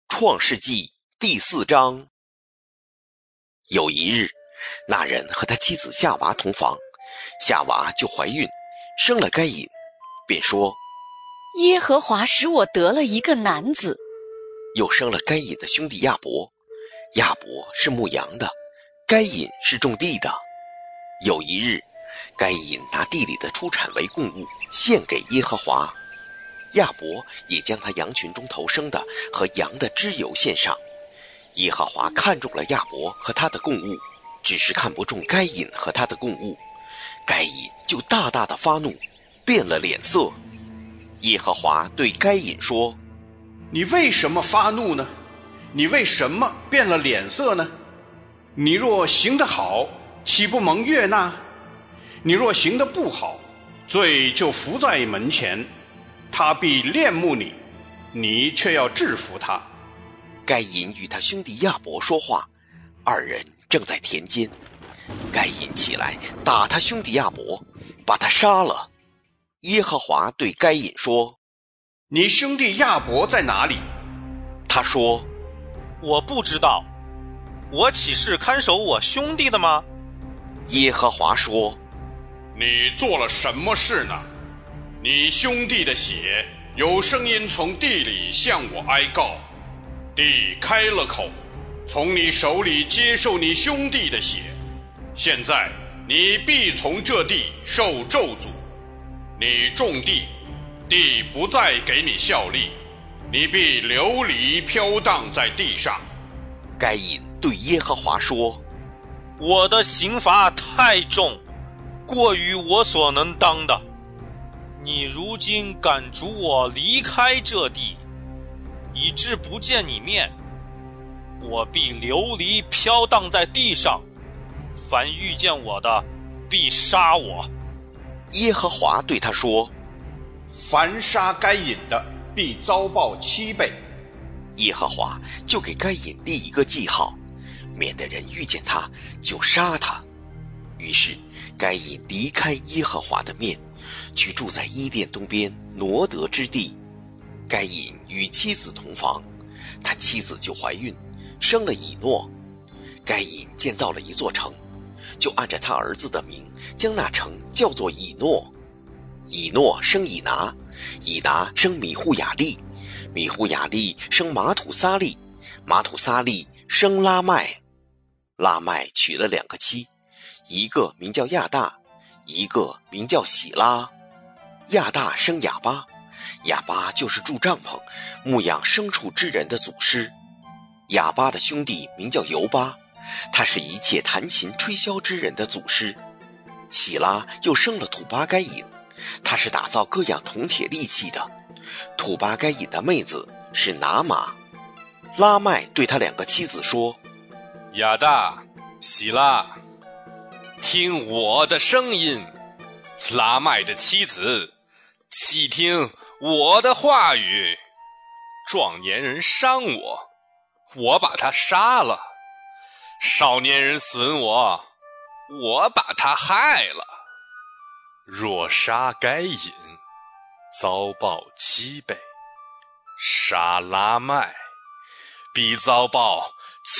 创世纪第4章。有一日，那人和他妻子夏娃同房，夏娃就怀孕，生了该隐，便说： 耶和华使我得了一个男子。 又生了该隐的兄弟亚伯，亚伯是牧羊的，该隐是种地的。有一日，该隐拿地里的出产为供物，献给耶和华。亚伯也将他羊群中头生的和羊的脂油献上。耶和华看中了亚伯和他的供物，只是看不中该隐和他的供物。该隐就大大的发怒，变了脸色。耶和华对该隐说： 你为什么发怒呢？你为什么变了脸色呢？你若行得好，岂不蒙悦纳？你若行得不好，罪就伏在门前，他必恋慕你，你却要制服他。 该隐与他兄弟亚伯说话，二人正在田间。该隐起来打他兄弟亚伯，把他杀了。耶和华对该隐说： 你兄弟亚伯在哪里？ 他说： 我不知道，我岂是看守我兄弟的吗？ 耶和华说： 你做了什么事呢？你兄弟的血有声音从地里向我哀告，地开了口，从你手里接受你兄弟的血。现在你必从这地受咒诅，你种地，地不再给你效力，你必流离飘荡在地上。 该隐对耶和华说： 我的刑罚太重，过于我所能当的。你如今赶逐我离开这地，以致不见你面，我必流离飘荡在地上，凡遇见我的必杀我。 耶和华对他说： 凡杀该隐的，必遭报7倍。 耶和华就给该隐立一个记号，免得人遇见他就杀他。于是该隐离开耶和华的面，去住在伊甸东边挪得之地。该隐与妻子同房，他妻子就怀孕，生了以诺。该隐建造了一座城，就按着他儿子的名，将那城叫做以诺。以诺生以拿，以拿生米户雅利，米户雅利生马土撒利，马土撒利生拉麦。拉麦娶了2个妻，一个名叫亚大，一个名叫喜拉。亚大生亚巴，亚巴就是住帐篷牧养牲畜之人的祖师。亚巴的兄弟名叫犹巴，他是一切弹琴吹箫之人的祖师。喜拉又生了土巴该隐，他是打造各样铜铁利器的。土巴该隐的妹子是拿玛。拉麦对他2个妻子说： 亚大、喜拉，听我的声音；拉麦的妻子，细听我的话语。壮年人伤我，我把他杀了；少年人损我，我把他害了。若杀该隐，遭报7倍；杀拉麦，必遭报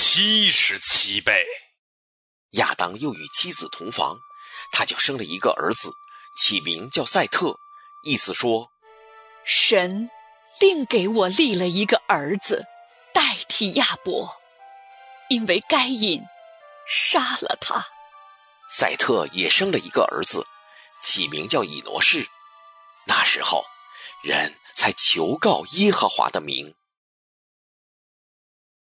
77倍。 亚当又与妻子同房，他就生了一个儿子，起名叫赛特，意思说： 神另给我立了一个儿子，代替亚伯，因为该隐杀了他。 赛特也生了一个儿子，起名叫以挪士。那时候，人才求告耶和华的名。